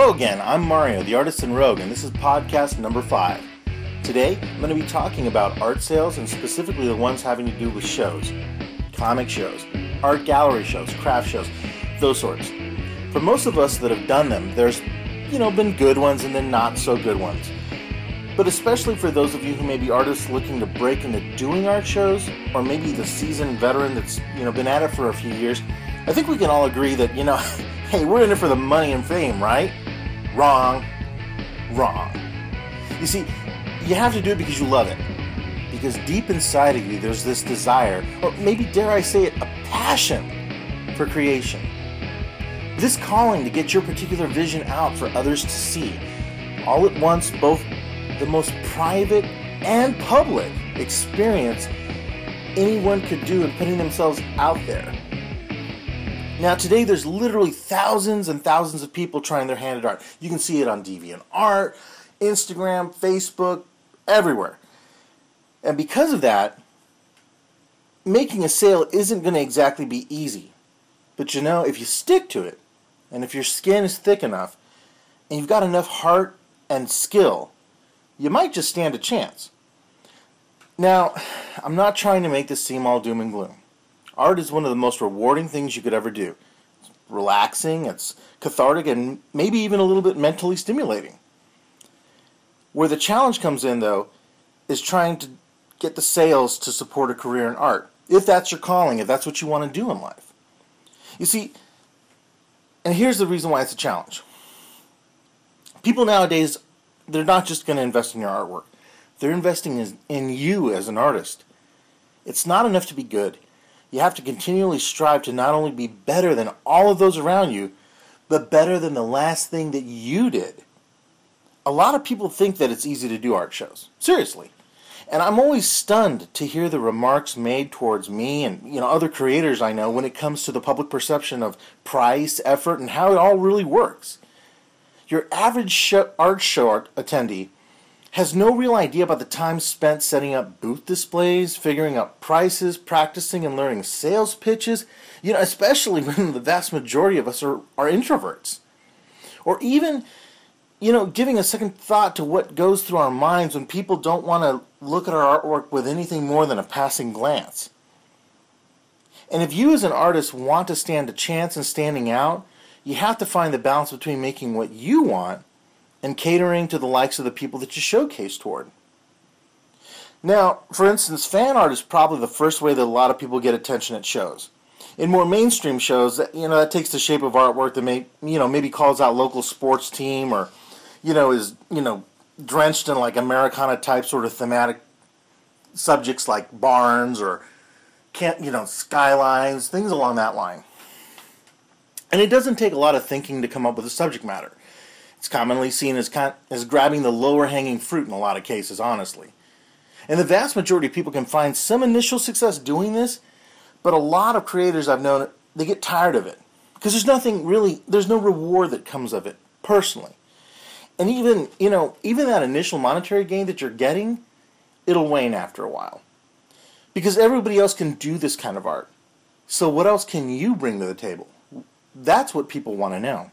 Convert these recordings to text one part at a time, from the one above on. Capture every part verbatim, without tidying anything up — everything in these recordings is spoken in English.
Hello again, I'm Mario, the Artisan Rogue, and this is podcast number five. Today, I'm going to be talking about art sales, and specifically the ones having to do with shows. Comic shows, art gallery shows, craft shows, those sorts. For most of us that have done them, there's, you know, been good ones and then not so good ones. But especially for those of you who may be artists looking to break into doing art shows, or maybe the seasoned veteran that's, you know, been at it for a few years, I think we can all agree that, you know, hey, we're in it for the money and fame, right? Wrong. Wrong. You see, you have to do it because you love it. Because deep inside of you, there's this desire, or maybe dare I say it, a passion for creation. This calling to get your particular vision out for others to see. All at once, both the most private and public experience anyone could do in putting themselves out there. Now today there's literally thousands and thousands of people trying their hand at art. You can see it on DeviantArt, Instagram, Facebook, everywhere. And because of that, making a sale isn't going to exactly be easy. But you know, if you stick to it, and if your skin is thick enough, and you've got enough heart and skill, you might just stand a chance. Now, I'm not trying to make this seem all doom and gloom. Art is one of the most rewarding things you could ever do. It's relaxing, it's cathartic, and maybe even a little bit mentally stimulating. Where the challenge comes in, though, is trying to get the sales to support a career in art. If that's your calling, if that's what you want to do in life. You see, and here's the reason why it's a challenge. People nowadays, they're not just going to invest in your artwork. They're investing in you as an artist. It's not enough to be good. You have to continually strive to not only be better than all of those around you, but better than the last thing that you did. A lot of people think that it's easy to do art shows. Seriously. And I'm always stunned to hear the remarks made towards me and, you know, other creators I know when it comes to the public perception of price, effort, and how it all really works. Your average show, art show art attendee has no real idea about the time spent setting up booth displays, figuring out prices, practicing and learning sales pitches, you know, especially when the vast majority of us are, are introverts. Or even, you know, giving a second thought to what goes through our minds when people don't want to look at our artwork with anything more than a passing glance. And if you as an artist want to stand a chance in standing out, you have to find the balance between making what you want and catering to the likes of the people that you showcase toward. Now, for instance, fan art is probably the first way that a lot of people get attention at shows. In more mainstream shows, you know, that takes the shape of artwork that may, you know, maybe calls out local sports team or, you know, is, you know, drenched in like Americana type sort of thematic subjects like barns or, can't, you know, skylines, things along that line. And it doesn't take a lot of thinking to come up with a subject matter. It's commonly seen as, kind, as grabbing the lower hanging fruit in a lot of cases, honestly. And the vast majority of people can find some initial success doing this, but a lot of creators I've known, they get tired of it. Because there's nothing really, there's no reward that comes of it, personally. And even, you know, even that initial monetary gain that you're getting, it'll wane after a while. Because everybody else can do this kind of art. So what else can you bring to the table? That's what people want to know.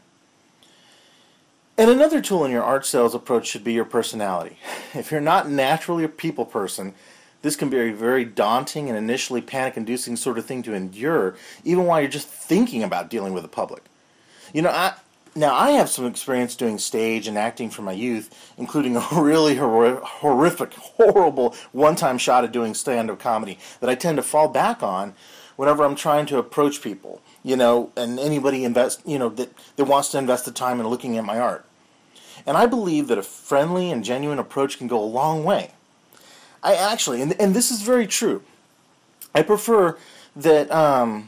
And another tool in your art sales approach should be your personality. If you're not naturally a people person, this can be a very daunting and initially panic-inducing sort of thing to endure, even while you're just thinking about dealing with the public. You know, I, now I have some experience doing stage and acting from my youth, including a really hor- horrific, horrible one-time shot at doing stand-up comedy that I tend to fall back on whenever I'm trying to approach people, you know, and anybody invest, you know, that, that wants to invest the time in looking at my art. And I believe that a friendly and genuine approach can go a long way. I actually, and, and this is very true, I prefer that, um,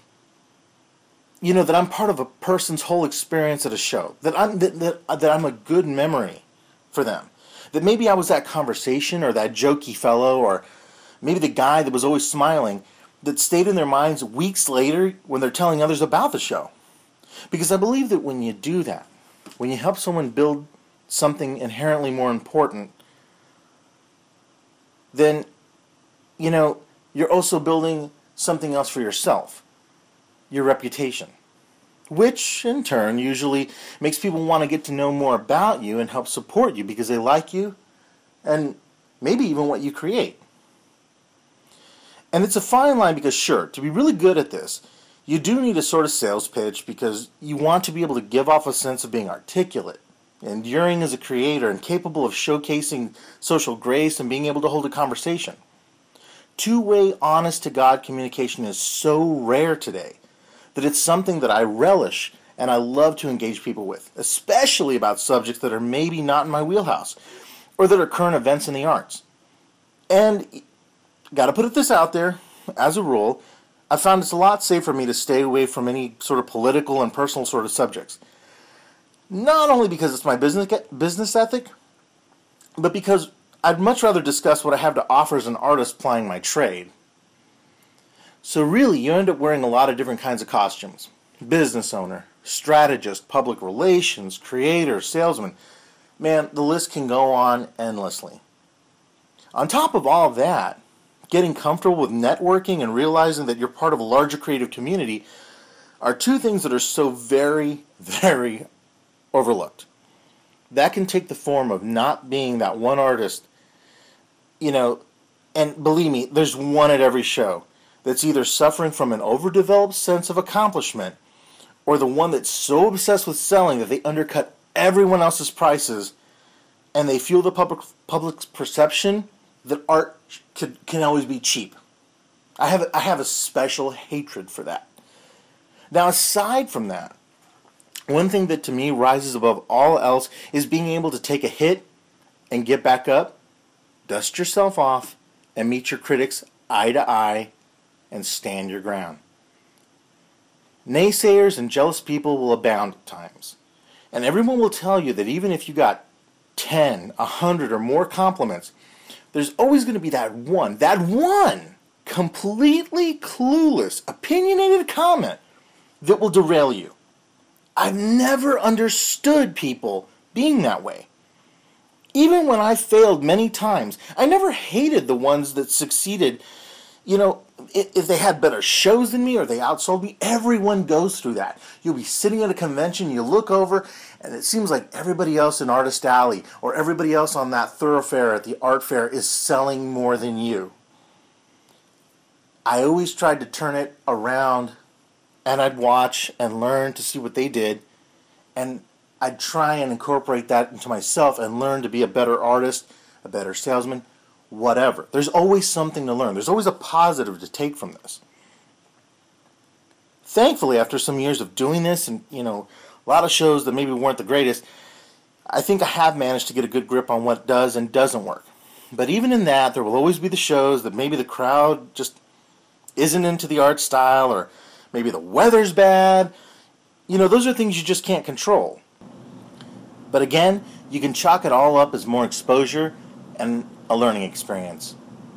you know, that I'm part of a person's whole experience at a show. That I'm, that, that, that I'm a good memory for them. That maybe I was that conversation or that jokey fellow or maybe the guy that was always smiling that stayed in their minds weeks later when they're telling others about the show. Because I believe that when you do that, when you help someone build something inherently more important, then, you know, you're also building something else for yourself, your reputation. which in turn usually makes people want to get to know more about you and help support you because they like you and maybe even what you create. And it's a fine line because, sure, to be really good at this, you do need a sort of sales pitch because you want to be able to give off a sense of being articulate, enduring as a creator, and capable of showcasing social grace and being able to hold a conversation. Two-way, honest-to-God communication is so rare today that it's something that I relish and I love to engage people with, especially about subjects that are maybe not in my wheelhouse or that are current events in the arts. And got to put this out there, as a rule, I found it's a lot safer for me to stay away from any sort of political and personal sort of subjects. Not only because it's my business business ethic, but because I'd much rather discuss what I have to offer as an artist plying my trade. So really, you end up wearing a lot of different kinds of costumes. Business owner, strategist, public relations, creator, salesman. Man, the list can go on endlessly. On top of all of that, getting comfortable with networking and realizing that you're part of a larger creative community are two things that are so very, very overlooked. That can take the form of not being that one artist, you know, and believe me, there's one at every show that's either suffering from an overdeveloped sense of accomplishment or the one that's so obsessed with selling that they undercut everyone else's prices and they fuel the public public's perception that art could, can always be cheap. I have, I have a special hatred for that. Now, aside from that, one thing that to me rises above all else is being able to take a hit and get back up, dust yourself off, and meet your critics eye to eye and stand your ground. Naysayers and jealous people will abound at times, and everyone will tell you that even if you got ten, a hundred, or more compliments, there's always going to be that one, that one completely clueless, opinionated comment that will derail you. I've never understood people being that way. Even when I failed many times, I never hated the ones that succeeded. You know, if they had better shows than me or they outsold me, everyone goes through that. You'll be sitting at a convention, you look over, and it seems like everybody else in Artist Alley or everybody else on that thoroughfare at the art fair is selling more than you. I always tried to turn it around, and I'd watch and learn to see what they did, and I'd try and incorporate that into myself and learn to be a better artist, a better salesman, whatever. There's always something to learn. There's always a positive to take from this. Thankfully, after some years of doing this and, you know, a lot of shows that maybe weren't the greatest, I think I have managed to get a good grip on what does and doesn't work. But even in that, there will always be the shows that maybe the crowd just isn't into the art style, or maybe the weather's bad. You know, those are things you just can't control. But again, you can chalk it all up as more exposure and a learning experience.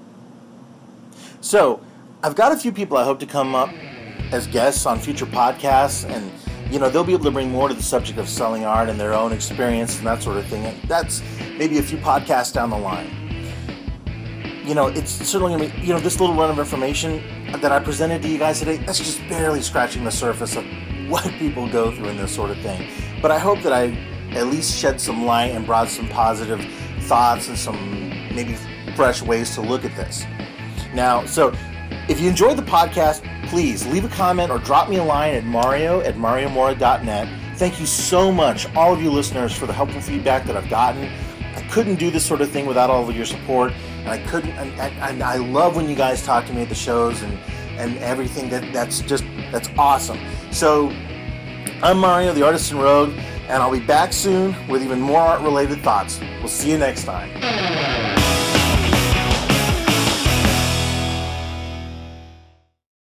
So, I've got a few people I hope to come up as guests on future podcasts, and you know, they'll be able to bring more to the subject of selling art and their own experience and that sort of thing. And that's maybe a few podcasts down the line. You know, it's certainly going to be, you know, this little run of information that I presented to you guys today, that's just barely scratching the surface of what people go through in this sort of thing. But I hope that I at least shed some light and brought some positive thoughts and some maybe fresh ways to look at this. Now, so if you enjoyed the podcast, please leave a comment or drop me a line at mario at mario mora dot net. Thank you so much, all of you listeners, for the helpful feedback that I've gotten. I couldn't do this sort of thing without all of your support, and I couldn't. And, and I love when you guys talk to me at the shows and and everything. That that's just that's awesome. So I'm Mario, the Artisan Rogue, and I'll be back soon with even more art-related thoughts. We'll see you next time.